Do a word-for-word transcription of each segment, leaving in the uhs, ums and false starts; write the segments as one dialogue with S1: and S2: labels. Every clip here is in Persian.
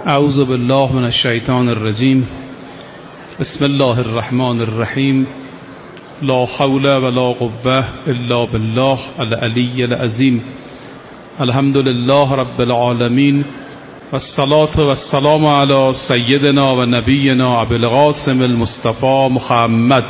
S1: اعوذ بالله من الشیطان الرجیم. بسم الله الرحمن الرحیم. لا حول ولا قوة الا بالله العلی العظیم. الحمد لله رب العالمین والصلاة والسلام علی سیدنا و نبینا ابی القاسم المصطفى محمد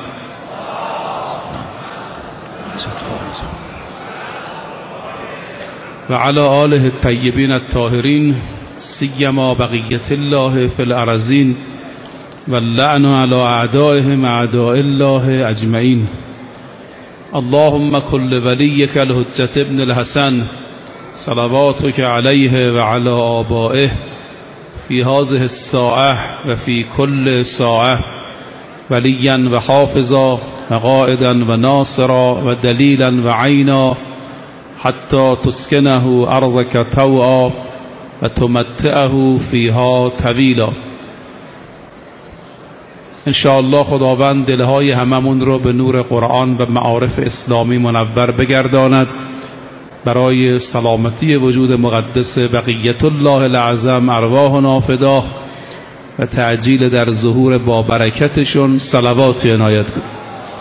S1: و علی آله الطیبین الطاهرین سیما بقیت الله فی الارضین واللعن علی اعدائهم اعداء الله اجمعین. اللهم کل ولیک الحجة ابن الحسن صلواتک علیه و علی آبائه فی هذه الساعة و فی کل ساعة ولیا و حافظا و قائدا و ناصرا و دلیلا و عینا حتی تسکنه ارضک طوعا و تمتعه فیها طویلا. انشاءالله خداوند دلهای هممون رو به نور قرآن و معارف اسلامی منور بگرداند، برای سلامتی وجود مقدس بقیت الله العظم ارواحنا فداه و تعجیل در ظهور با برکتشون صلواتی عنایت کن.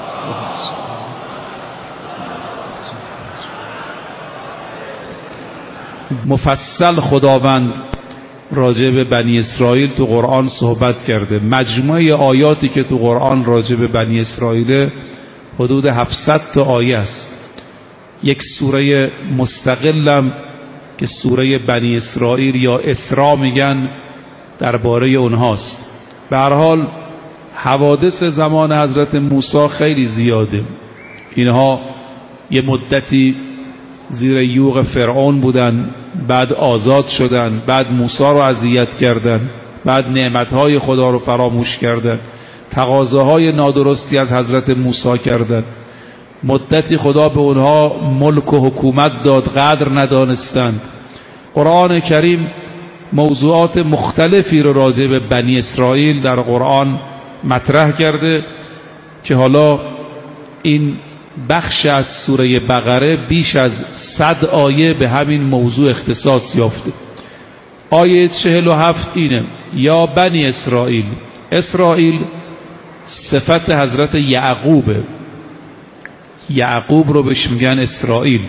S1: مفصل خداوند راجع به بنی اسرائیل تو قرآن صحبت کرده. مجموعه آیاتی که تو قرآن راجع به بنی اسرائیل حدود هفتصد تا آیه است. یک سوره مستقلم که سوره بنی اسرائیل یا اسراء میگن درباره اونهاست. به هر حال حوادث زمان حضرت موسی خیلی زیاده. اینها یه مدتی زیر یوغ فرعون بودن، بعد آزاد شدن، بعد موسی رو اذیت کردن، بعد نعمتهای خدا رو فراموش کردن، تقاضاهای نادرستی از حضرت موسی کردن. مدتی خدا به اونها ملک و حکومت داد، قدر ندانستند. قرآن کریم موضوعات مختلفی رو راجع به بنی اسرائیل در قرآن مطرح کرده که حالا این بخش از سوره بقره بیش از صد آیه به همین موضوع اختصاص یافته. آیه چهل و هفت اینه: یا بنی اسرائیل. اسرائیل صفت حضرت یعقوبه. یعقوب رو بهش میگن اسرائیل.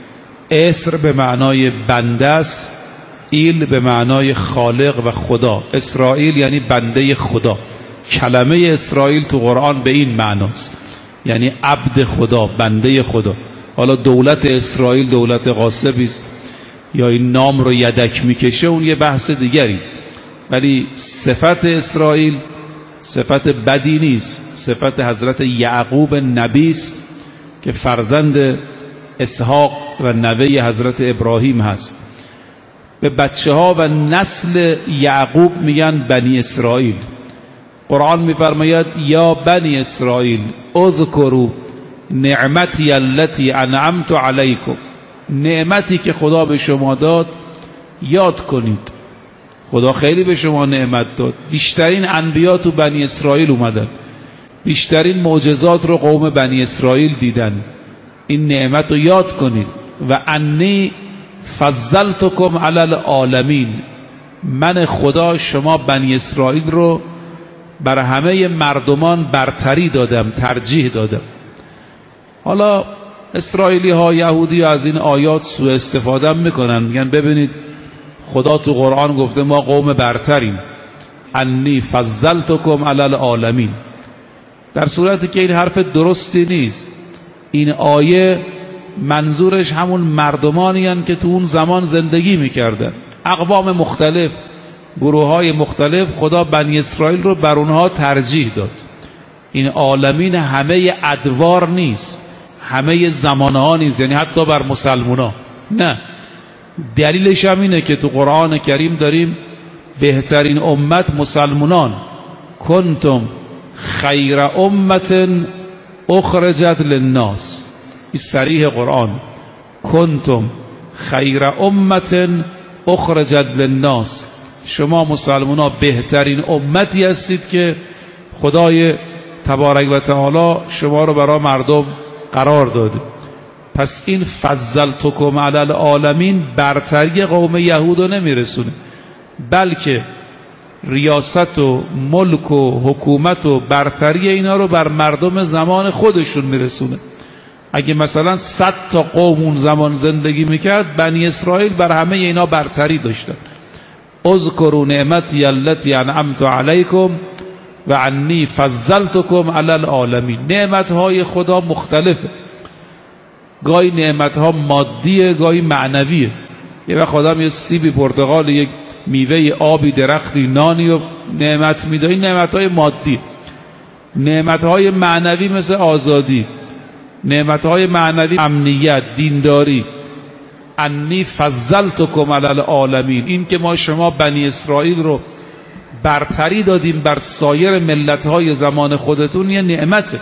S1: اسر به معنای بنده است، ایل به معنای خالق و خدا. اسرائیل یعنی بنده خدا. کلمه اسرائیل تو قرآن به این معناست، یعنی عبد خدا، بنده خدا. حالا دولت اسرائیل دولت غاصبی است یا این نام رو یدک میکشه، اون یه بحث دیگری است، ولی صفت اسرائیل صفت بدی نیست. صفت حضرت یعقوب نبی است که فرزند اسحاق و نوه حضرت ابراهیم هست. به بچه ها و نسل یعقوب میگن بنی اسرائیل. قرآن میفرماید یا بنی اسرائیل اذکروا نعمتی التي انعمت علیکم. نعمتی که خدا به شما داد یاد کنید. خدا خیلی به شما نعمت داد. بیشترین انبیا تو بنی اسرائیل اومدن، بیشترین معجزات رو قوم بنی اسرائیل دیدن. این نعمت رو یاد کنید. و انی فضلتکم علی العالمین. من خدا شما بنی اسرائیل رو بر همه مردمان برتری دادم، ترجیح دادم. حالا اسرائیلی ها یهودی ها از این آیات سوء استفاده میکنن، میگن ببینید خدا تو قرآن گفته ما قوم برتریم، انی فضلتکم علی العالمین، در صورتی که این حرف درستی نیست. این آیه منظورش همون مردمانی هستند که تو اون زمان زندگی میکردن، اقوام مختلف، گروه های مختلف. خدا بنی اسرائیل رو بر اونها ترجیح داد. این عالمین همه ادوار نیست، همه زمانه ها نیست، یعنی حتی بر مسلمان ها نه. دلیلش هم اینه که تو قرآن کریم داریم بهترین امت مسلمانان. کنتم خیر امت اخرجت للناس. این صریح قرآن. کنتم خیر امت اخرجت للناس. شما مسلمان ها بهترین امتی هستید که خدای تبارک و تعالی شما رو برای مردم قرار داده. پس این فضلتکم علی العالمین برتری قوم یهود رو نمیرسونه، بلکه ریاست و ملک و حکومت و برتری اینا رو بر مردم زمان خودشون میرسونه. اگه مثلا صد تا قوم اون زمان زندگی میکرد، بنی اسرائیل بر همه اینا برتری داشتن. اذکروا نعمتی التی انعمت علیکم و انی فضلتکم علی العالمین. نعمتهای خدا مختلفه، گاهی نعمتها مادیه، گاهی معنویه. یه وقت آدم یه سیبی، پرتقال، یک میوه، آبی، درختی، نانی و نعمت میده، این نعمتهای مادی. نعمتهای معنوی مثل آزادی، نعمتهای معنوی امنیت، دینداری. انی فضلتکم علی العالمین، این که ما شما بنی اسرائیل رو برتری دادیم بر سایر ملتهای زمان خودتون، یه نعمته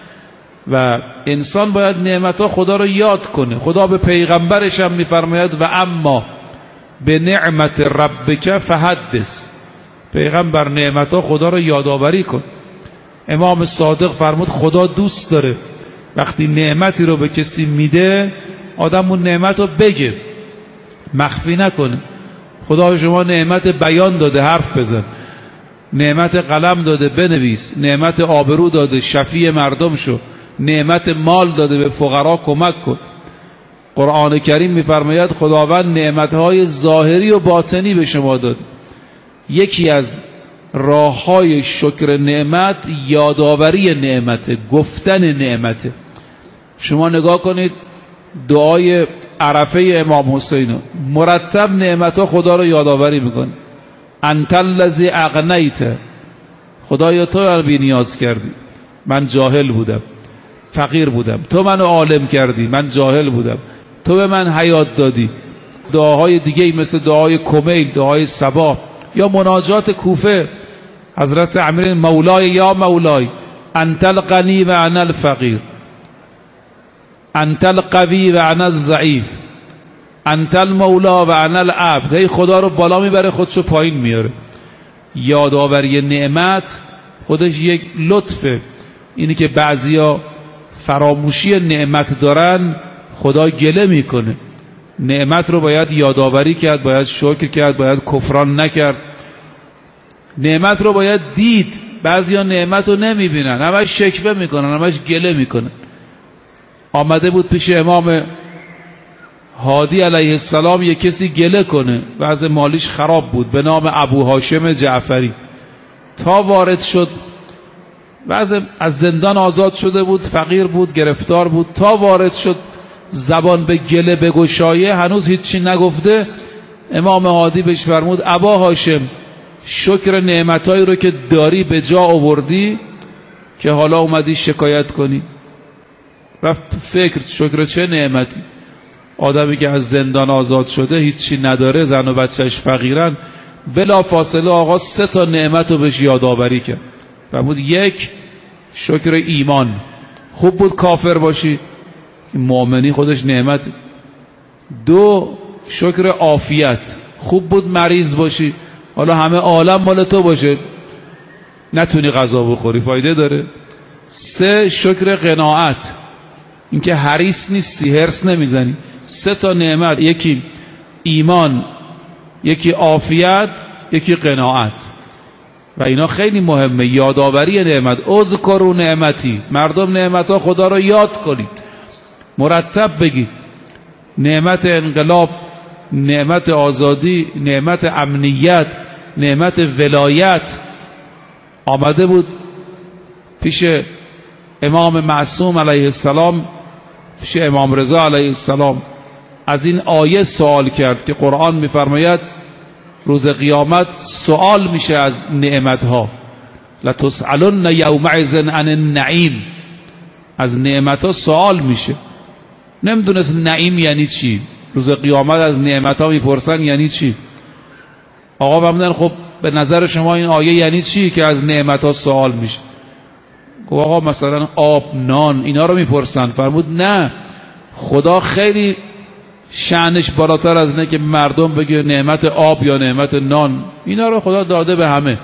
S1: و انسان باید نعمتها خدا رو یاد کنه. خدا به پیغمبرش هم میفرماید و اما به نعمت ربک فحدث. پیغمبر نعمتها خدا رو یادآوری کن. امام صادق فرمود خدا دوست داره وقتی نعمتی رو به کسی میده آدم اون نعمت رو بگه، مخفی نکنه. خدا به شما نعمت بیان داده، حرف بزن. نعمت قلم داده، بنویس. نعمت آبرو داده، شفیع مردم شو. نعمت مال داده، به فقرا کمک کن. قرآن کریم میفرماید خداوند نعمتهای ظاهری و باطنی به شما داد. یکی از راههای شکر نعمت یادآوری نعمت، گفتن نعمت. شما نگاه کنید دعای عرفه امام حسین، مرتب نعمتها خدا رو یادآوری میکنه. انت الذی اغنیت، خدایا تو من بی نیاز کردی، من جاهل بودم، فقیر بودم، تو منو عالم کردی، من جاهل بودم، تو به من حیات دادی. دعاهای دیگه مثل دعای کمیل، دعای صباح یا مناجات کوفه، حضرت امیر مولای یا مولای انت الغنی و انا الفقیر، انت القوی و انا الضعیف، انت المولا و انا العبد. هی خدا رو بالا میبره، خودشو پایین میاره. یادآوری نعمت خودش یک لطفه. اینی که بعضیا فراموشی نعمت دارن، خدا گله میکنه. نعمت رو باید یادآوری کرد، باید شکر کرد، باید کفران نکرد. نعمت رو باید دید. بعضیا نعمت رو نمیبینن، همش شکوه میکنن، همش گله میکنن. آمده بود پیش امام هادی علیه السلام یک کسی گله کنه، وضع مالیش خراب بود، به نام ابو هاشم جعفری. تا وارد شد، وضع از زندان آزاد شده بود، فقیر بود، گرفتار بود. تا وارد شد زبان به گله بگشایه، هنوز هیچی نگفته. امام هادی بهش فرمود ابا هاشم، شکر نعمتایی رو که داری به جا آوردی که حالا اومدی شکایت کنی؟ رفت فکر، شکر چه نعمتی؟ آدمی که از زندان آزاد شده، هیچی نداره، زن و بچهش فقیرن، بلا فاصله آقا سه تا نعمت رو بهش یادآوری کرد. فرمود یک، شکر ایمان. خوب بود کافر باشی، مؤمنی خودش نعمت. دو، شکر عافیت. خوب بود مریض باشی، حالا همه عالم مال تو باشه نتونی غذا بخوری، فایده داره. سه، شکر قناعت، اینکه حریص نیستی، هرس نمیزنی. سه تا نعمت، یکی ایمان، یکی عافیت، یکی قناعت. و اینا خیلی مهمه، یادآوری نعمت. اذکروا نعمتی، مردم نعمتها خدا رو یاد کنید، مرتب بگید. نعمت انقلاب، نعمت آزادی، نعمت امنیت، نعمت ولایت. آمده بود پیش امام معصوم علیه السلام، پیش امام رضا علیه السلام، از این آیه سوال کرد که قرآن میفرماید روز قیامت سوال میشه از نعمتها. لتسألن یومئذ عن النعیم، از نعمتها سوال میشه. نمیدونست نعیم یعنی چی. روز قیامت از نعمتها میپرسن یعنی چی. آقا فرمودن خب به نظر شما این آیه یعنی چی که از نعمتها سوال میشه؟ گفت آقا مثلا آب، نان، اینا رو میپرسن. فرمود نه، خدا خیلی شأنش بالاتر از نه که مردم بگه نعمت آب یا نعمت نان. اینا رو خدا داده به همه.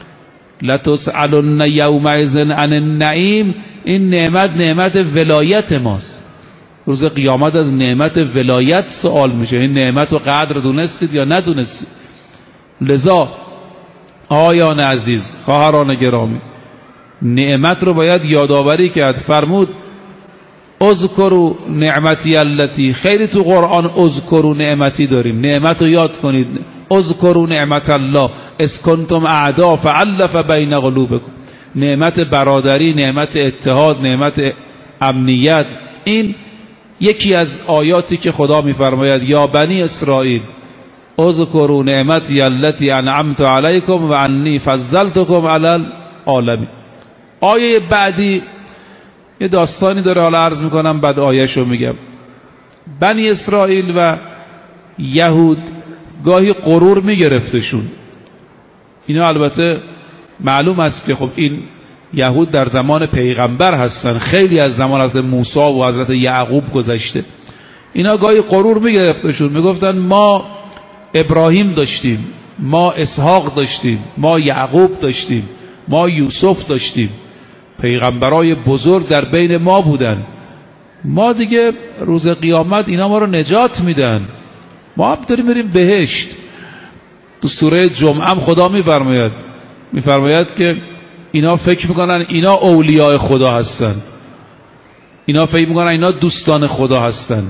S1: لتسألن یومئذ عن النعیم، این نعمت نعمت ولایت ماست. روز قیامت از نعمت ولایت سوال میشه. این نعمت رو قدر دونستید یا ندونستید؟ لذا آیان عزیز، خواهران گرامی، نعمت رو باید یادآوری کرد. فرمود اذکروا نعمتی التی، خیلی تو قرآن اذکروا نعمتی داریم، نعمت رو یاد کنید. اذکروا نعمت الله اذ کنتم اعداء فالف بین قلوبکم، نعمت برادری، نعمت اتحاد، نعمت امنیت. این یکی از آیاتی که خدا میفرماید یا بنی اسرائیل اذکروا نعمتی التی انعمت علیکم و انی فضلتکم علی العالمین. آیه بعدی یه داستانی داره، حالا عرض میکنم بعد آیه‌شو میگم. بنی اسرائیل و یهود گاهی غرور میگرفتشون. اینا البته معلوم است که خب این یهود در زمان پیغمبر هستن، خیلی از زمان حضرت موسی و حضرت یعقوب گذشته. اینا گاهی غرور میگرفتشون، میگفتن ما ابراهیم داشتیم، ما اسحاق داشتیم، ما یعقوب داشتیم، ما یوسف داشتیم، پیغمبرای بزرگ در بین ما بودن، ما دیگه روز قیامت اینا ما رو نجات میدن، ما هم داریم بریم بهشت. تو سوره جمعه هم خدا میفرماید میفرماید که اینا فکر میکنن اینا اولیاء خدا هستن، اینا فکر میکنن اینا دوستان خدا هستند.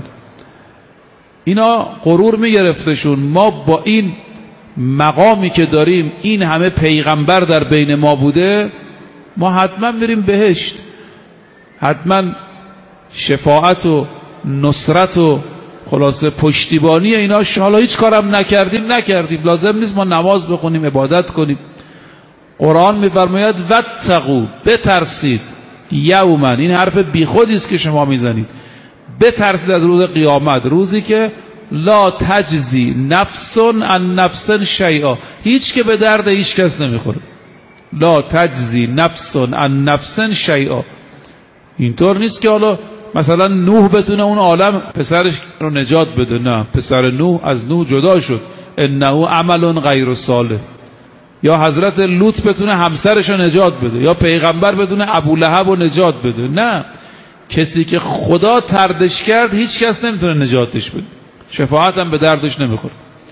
S1: اینا غرور میگرفتشون، ما با این مقامی که داریم، این همه پیغمبر در بین ما بوده، ما حتما میریم بهشت، حتما شفاعت و نصرت و خلاصه پشتیبانی اینا. حالا هیچ کارم نکردیم نکردیم لازم نیست ما نماز بخونیم، عبادت کنیم. قرآن میفرماید واتقوا، بترسید، یوما، این حرف بیخودی است که شما میزنید، بترسید از روز قیامت، روزی که لا تجزی نفس عن نفس شیئا، هیچ که به درد هیچ کس نمیخوره. لا تجزی نفس عن نفس شیئا. اینطور نیست که حالا مثلا نوح بتونه اون عالم پسرش رو نجات بده، نه، پسر نوح از نوح جدا شد، انه عمل غیر صالح. یا حضرت لوط بتونه همسرش رو نجات بده، یا پیغمبر بتونه ابولهب رو نجات بده، نه، کسی که خدا تردش کرد هیچ کس نمیتونه نجاتش بده. شفاعت هم به دردش نمیخوره.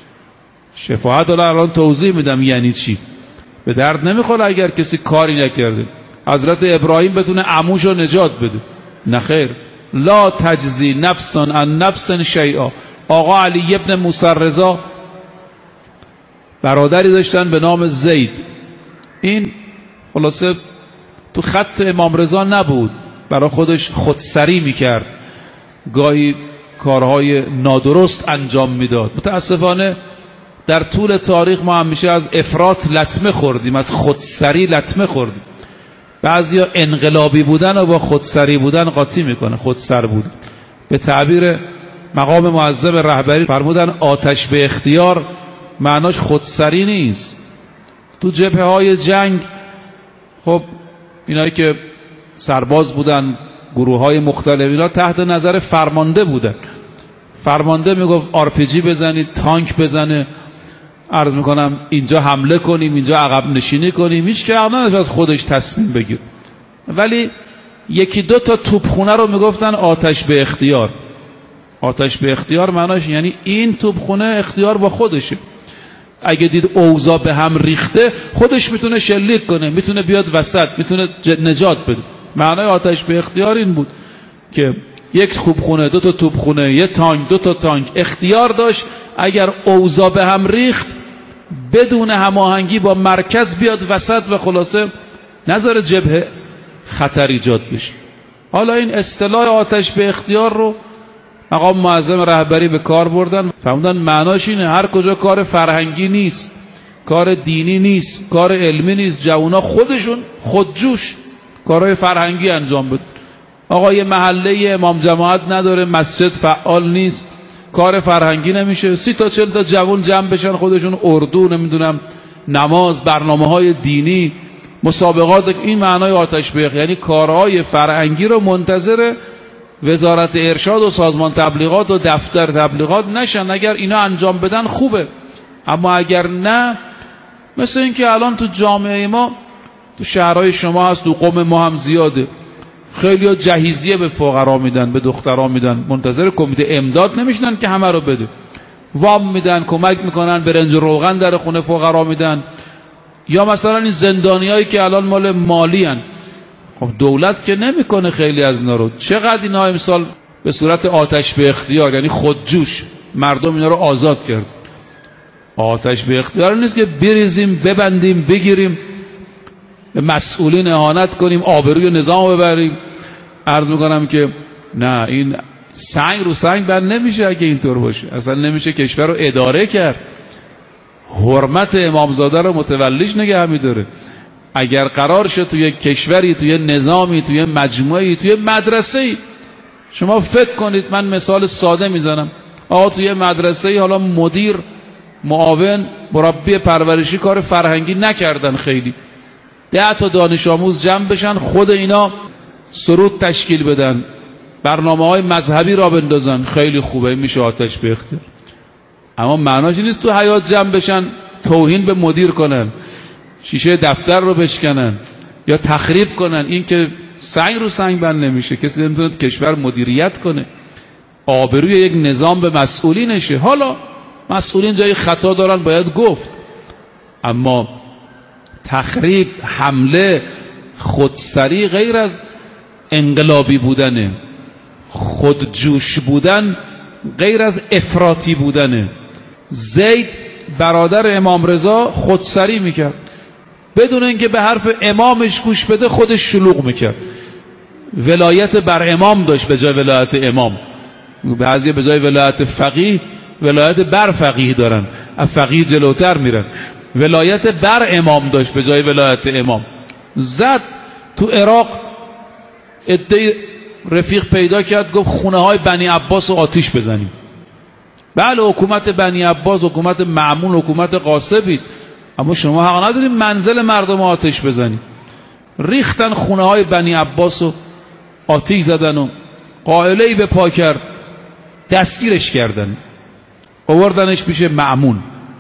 S1: شفاعت الان توضیح میدم یعنی چی. به درد نمیخوره اگر کسی کاری نکرده. حضرت ابراهیم بتونه عموش رو نجات بده، نه خیر. لا تجزی نفس عن نفس شیئا. آقا علی ابن موسی رضا برادری داشتن به نام زید. این خلاصه تو خط امام رضا نبود، برای خودش خودسری میکرد، گاهی کارهای نادرست انجام میداد. متاسفانه در طول تاریخ ما همیشه از افراط لطمه خوردیم، از خودسری لطمه خوردیم. بعضیا انقلابی بودن و با خودسری بودن قاطی میکنه. خودسر بود به تعبیر مقام معظم رهبری فرمودن آتش به اختیار معناش خودسری نیست. تو جبهه های جنگ خب اینایی که سرباز بودن، گروه های مختلف، اینا تحت نظر فرمانده بودن. فرمانده میگفت آر پی جی بزنید، تانک بزنه، عرض میکنم اینجا حمله کنیم، اینجا عقب نشینی کنیم، هیچ که نداشت از خودش تصمیم بگیر. ولی یکی دو تا توپخونه رو میگفتن آتش به اختیار. آتش به اختیار معناش یعنی این توپخونه اختیار با خودشه، اگه دید اوضاع به هم ریخته خودش میتونه شلیک کنه، میتونه بیاد وسط، میتونه نجات بده. معنای آتش به اختیار این بود که یک توپخونه، دو تا توپخونه، یه تانک، دو تا تانک اختیار داشت اگر اوضاع به هم ریخت بدون هماهنگی با مرکز بیاد وسط و خلاصه نظر جبهه خطر ایجاد بشه. حالا این اصطلاح آتش به اختیار رو مقام معظم رهبری به کار بردن، فهمیدن معناش اینه هر کجا کار فرهنگی نیست، کار دینی نیست، کار علمی نیست، جوونا خودشون خودجوش کارهای فرهنگی انجام بدن. آقا یه محله امام جماعت نداره، مسجد فعال نیست، کار فرهنگی نمیشه، سی تا چل تا جوون جمع بشن خودشون اردو، نمیدونم نماز، برنامه های دینی، مسابقات. این معنای آتش به اختیار، یعنی کارهای فرهنگی رو منتظر وزارت ارشاد و سازمان تبلیغات و دفتر تبلیغات نشن. اگر اینا انجام بدن خوبه، اما اگر نه، مثل این که الان تو جامعه ما، تو شهرهای شما هست، تو قوم ما هم زیاده، خیلی ها جهیزیه به فقرا میدن، به دخترها میدن، منتظر کمیته امداد نمیشنن که همه رو بده، وام میدن، کمک میکنن، برنج روغن در خونه فقرا میدن، یا مثلا این زندانی هایی که الان مال مالی هن. خب دولت که نمیکنه خیلی از اینا رو. چقدر اینا امسال به صورت آتش به اختیار، یعنی خودجوش، مردم اینا رو آزاد کرد. آتش به اختیار نیست که بریزیم ببندیم بگیریم، به مسئولین اهانت کنیم، آبروی نظام ببریم. عرض میکنم که نه، این سنگ رو سنگ بند نمیشه. اگه اینطور باشه اصلا نمیشه کشور رو اداره کرد. حرمت امامزاده رو متولیش نگه میداره. اگر قرار شد توی کشوری، توی نظامی، توی مجموعی، توی مدرسه‌ای، شما فکر کنید، من مثال ساده میزنم، آقا توی مدرسه‌ای حالا مدیر، معاون، مربی پرورشی کار فرهنگی نکردن، خیلی ده تا دانش آموز جمع بشن، خود اینا سرود تشکیل بدن، برنامه‌های مذهبی را بندازن، خیلی خوبه، میشه آتش به اختیار. اما معناش نیست تو حیاط جمع بشن توهین به مدیر کنن، شیشه دفتر رو بشکنن یا تخریب کنن. این که سنگ رو سنگ بند نمیشه. کسی نمیتونه کشور مدیریت کنه. آبروی یک نظام به مسئولینشه. حالا مسئولین جای خطا دارن، باید گفت، اما تخریب، حمله، خودسری غیر از انقلابی بودنه. خودجوش بودن غیر از افراطی بودنه. زید برادر امام رضا خودسری میکرد، بدون اینکه به حرف امامش گوش بده خودش شلوغ میکرد. ولایت بر امام داشت به جای ولایت امام. بعضی به جای ولایت فقیه ولایت بر فقیه دارن، از فقیه جلوتر میرن. ولایت بر امام داشت به جای ولایت امام. زد تو عراق، عده رفیق پیدا کرد، گفت خونه های بنی عباس رو آتیش بزنیم. بله، حکومت بنی عباس حکومت معمول، حکومت غاصبی است، اما شما حق ندارید منزل مردم آتش بزنید. ریختن خونه های بنی عباس رو آتیش زدن و قائله‌ای به پا کرد، دستگیرش کردن، آوردنش پیش مأمون.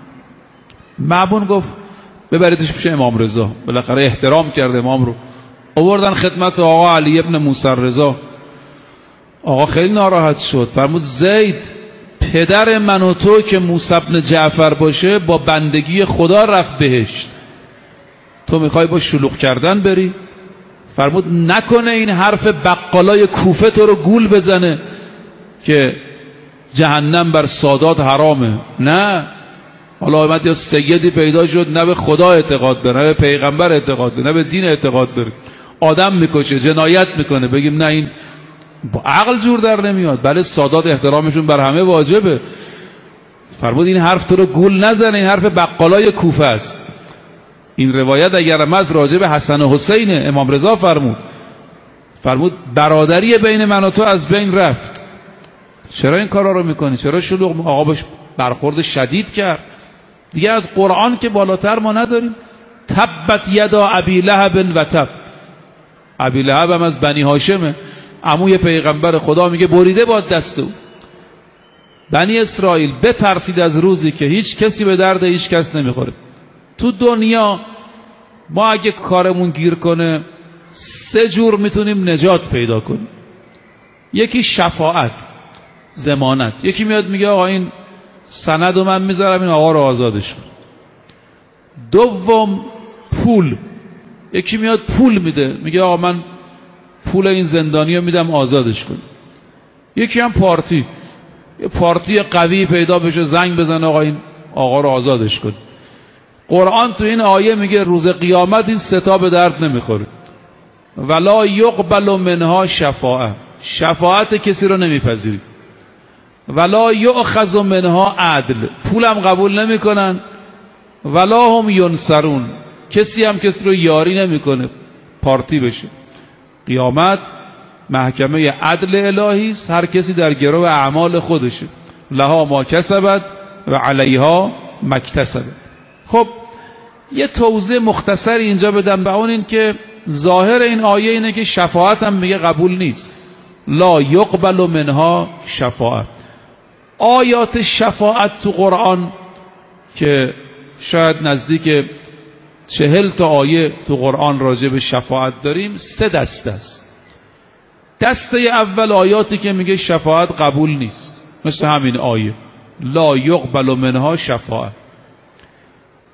S1: مأمون گفت ببریدش پیش امام رضا، بالاخره احترام کرد امام رو. آوردن خدمت آقا علی ابن موسی رضا. آقا خیلی ناراحت شد، فرمود زید، پدر من و تو که موسی بن جعفر باشه با بندگی خدا رفت بهشت، تو میخوای با شلوغ کردن بری؟ فرمود نکنه این حرف بقالای کوفه تو رو گول بزنه که جهنم بر سادات حرامه. نه، حالا آمد یا سیدی پیدا شد نه به خدا اعتقاد داره، نه به پیغمبر اعتقاد داره، نه به دین اعتقاد داره، آدم میکشه، جنایت میکنه، بگیم نه این با عقل جور در نمیاد. بله سادات احترامشون بر همه واجبه. فرمود این حرف تو رو گول نزنه، این حرف بقالای کوفه است. این روایت اگر هم از راجب حسن و حسین امام رضا فرمود، فرمود برادری بین من و تو از بین رفت. چرا این کارا رو میکنی؟ چرا شلوغ؟ آقا باش برخورد شدید کرد. دیگه از قرآن که بالاتر ما نداریم. تبت یدا ابی لهب و تب. ابی لهب هم از بنی هاشمه، عموی پیغمبر خدا، میگه بریده باد دست او. بنی اسرائیل بترسید از روزی که هیچ کسی به درد هیچ کس نمیخوره. تو دنیا ما اگه کارمون گیر کنه سه جور میتونیم نجات پیدا کنیم. یکی شفاعت، ضمانت. یکی میاد میگه آقا این سند رو من میذارم، این آقا رو آزادش کن. دوم پول. یکی میاد پول میده، میگه آقا من پول این زندانی رو میدم آزادش کن. یکی هم پارتی، یه پارتی قوی پیدا بشه زنگ بزن آقا این آقا رو آزادش کن. قرآن تو این آیه میگه روز قیامت این ستا به درد نمیخوره. ولا یقبل منها شفاعه، شفاعت کسی رو نمیپذیری. ولا یؤخذ منها عدل، پولم قبول نمیکنن. ولا هم ینصرون، کسی هم کسی رو یاری نمیکنه پارتی بشه. قیامت محکمه عدل الهی است، هر کسی در گرو اعمال خودشه. لها ما کسبت و علیها ما اکتسبت. خب یه توضیح مختصری اینجا بدم به اون، این که ظاهر این آیه اینه که شفاعت هم میگه قبول نیست. لا یقبل منها شفاعت. آیات شفاعت تو قرآن که شاید نزدیک چهل تا آیه تو قرآن راجع به شفاعت داریم، سه دسته است. دسته اول آیاتی که میگه شفاعت قبول نیست، مثل همین آیه لا یقبل منها شفاعت.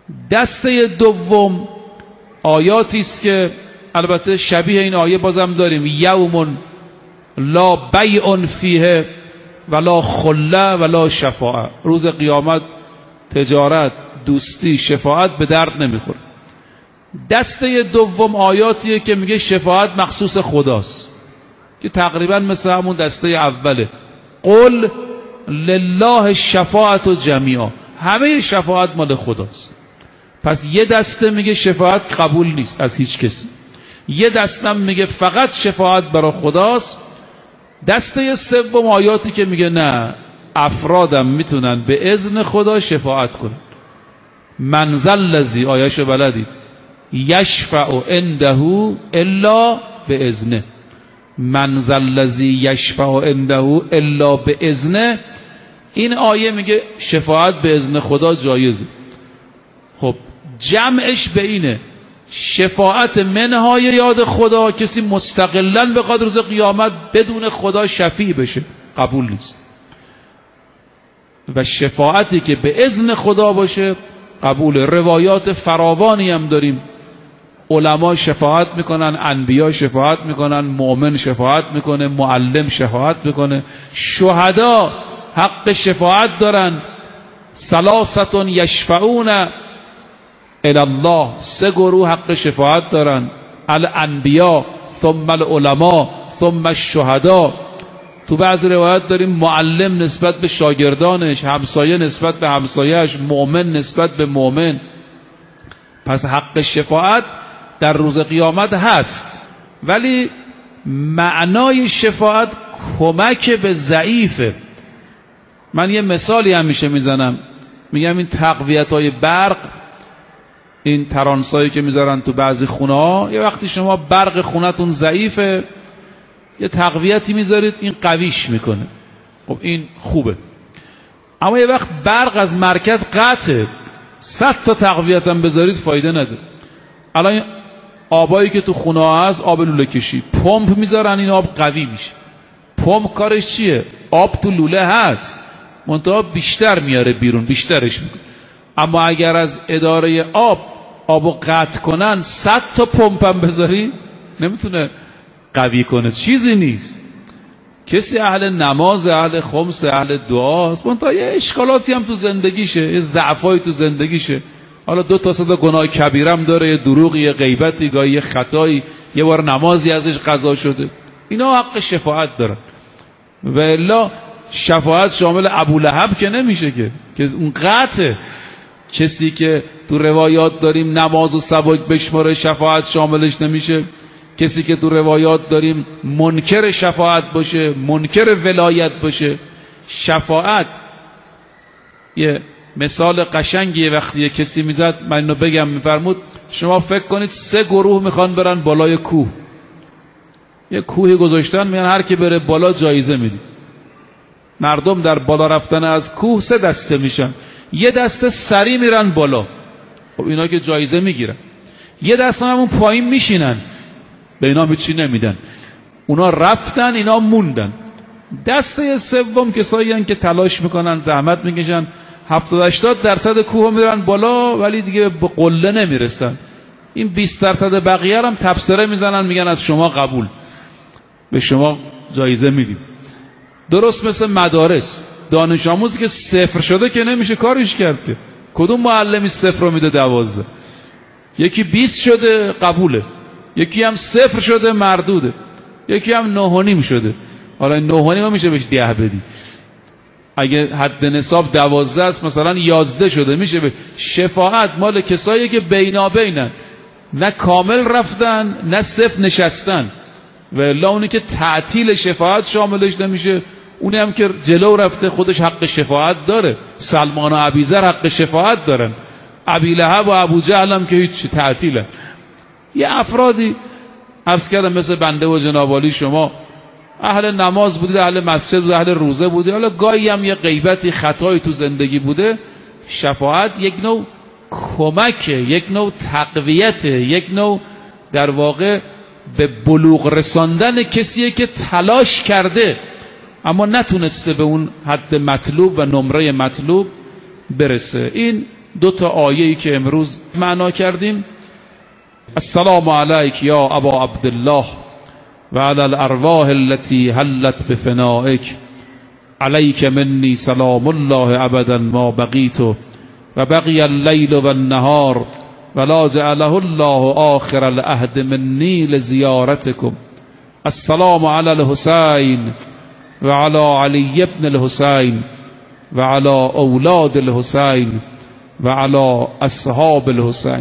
S1: دسته دوم آیاتی است که البته شبیه این آیه بازم داریم، یوم لا بیع فیه ولا خله ولا شفاعه، روز قیامت تجارت، دوستی، شفاعت به درد نمیخوره. دسته دوم آیاتیه که میگه شفاعت مخصوص خداست، که تقریبا مثل همون دسته اوله، قل لله الشفاعت جمیعا، همه شفاعت مال خداست. پس یه دسته میگه شفاعت قبول نیست از هیچ کسی، یه دسته میگه فقط شفاعت برای خداست. دسته سوم آیاتی که میگه نه، افرادم میتونن به اذن خدا شفاعت کنن. من ذا الذی، آیه‌شو بلدید، یشفع عنده الا باذنه. من ذا الذی یشفع عنده الا باذنه، این آیه میگه شفاعت به اذن خدا جایزه. خب جمعش به اینه، شفاعت منهای یاد خدا، کسی مستقلاً به قدر روز قیامت بدون خدا شفیع بشه قبول نیست، و شفاعتی که به اذن خدا باشه قبول. روایات فراوانی هم داریم، علما شفاعت میکنن، انبیا شفاعت میکنن، مؤمن شفاعت میکنه، معلم شفاعت میکنه، شهدا حق شفاعت دارن. ثلاثه یشفعون الی الله، سه گروه حق شفاعت دارن، الانبیا ثم العلماء ثم الشهدا. تو بعض روایات داریم معلم نسبت به شاگردانش، همسایه نسبت به همسایهش، مؤمن نسبت به مؤمن. پس حق شفاعت در روز قیامت هست، ولی معنای شفاعت کمک به ضعیفه. من یه مثالی همیشه میزنم، میگم این تقویت های برق، این ترانسایی که میذارن تو بعضی خونه ها، یه وقتی شما برق خونتون ضعیفه یه تقویتی میذارید این قویش میکنه، خب این خوبه. اما یه وقت برق از مرکز قطعه، صد تا تقویت هم بذارید فایده نداره. الان این آبایی که تو خونه ها هست، آب لوله کشی، پمپ میذارن این آب قوی میشه. پمپ کارش چیه؟ آب تو لوله هست، منتها بیشتر میاره بیرون، بیشترش میکنه. اما اگر از اداره آب آبو قطع کنن، صد تا پمپ هم بذاری نمیتونه قوی کنه، چیزی نیست. کسی اهل نماز، اهل خمس، اهل دعاست، منتها یه اشکالاتی هم تو زندگیشه، یه ضعفایی تو زندگیشه، حالا دو تا صدا گناه کبیرم داره، یه دروغی، یه غیبتی، گاهی یه خطایی، یه بار نمازی ازش قضا شده، اینا حق شفاعت دارن. و الا شفاعت شامل ابولهب که نمیشه که که اون قطعه. کسی که تو روایات داریم نماز و سبک بشماره شفاعت شاملش نمیشه. کسی که تو روایات داریم منکر شفاعت باشه، منکر ولایت باشه. شفاعت یه مثال قشنگیه، وقتی کسی میزد، من اینو بگم، میفرمود شما فکر کنید سه گروه میخوان برن بالای کوه، یه کوهی گذاشتن، میگن هر کی بره بالا جایزه میدی. مردم در بالا رفتن از کوه سه دسته میشن، یه دسته سری میرن بالا، خب اینا که جایزه میگیرن. یه دسته همون پایین میشینن، به اینا هیچی نمیدن، اونا رفتن اینا موندن. دسته سوم کسایی هستن که تلاش میکنن، زحمت میکشن، هفتاد هشتاد درصد کوه میرن بالا ولی دیگه به قله نمیرسن. این بیست درصد بقیه هم تبصره میزنن، میگن از شما قبول، به شما جایزه میدیم. درست مثل مدارس، دانش آموزی که صفر شده که نمیشه کارش کرد که. کدوم معلمی صفر رو میده دوازده؟ یکی بیست شده قبوله، یکی هم صفر شده مردوده، یکی هم نه و نیم شده. حالا نه و نیم میشه بهش ده بدی. اگه حد نصاب دوازده است، مثلا یازده شده، میشه به شفاعت مال کسایی که بینابینن، نه کامل رفتن نه صفر نشستن. و الا اونی که تعطیل شفاعت شاملش نمیشه، اونی هم که جلو رفته خودش حق شفاعت داره. سلمان و ابیذر حق شفاعت دارن، ابی لهب و ابو جهل هم که هیچ تعطیلن. یه افرادی عرض کردم مثل بنده و جناب عالی شما، اهل نماز بودید، اهل مسجد بودید، اهل روزه بودید، حالا گاهی هم یه غیبتی، خطایی تو زندگی بوده. شفاعت یک نوع کمکه، یک نوع تقویت، یک نوع در واقع به بلوغ رساندن کسیه که تلاش کرده اما نتونسته به اون حد مطلوب و نمره مطلوب برسه. این دو تا آیه‌ای که امروز معنا کردیم. السلام علیک یا ابا عبدالله و علی الارواح التي حلت بفنائک، علیک منی سلام الله ابدا ما بقیت و بقی اللیل و النهار ولا جعله الله آخر العهد منی لزیارتکم. السلام علی الحسین و علی علی ابن الحسین و علی اولاد الحسین و علی اصحاب الحسین.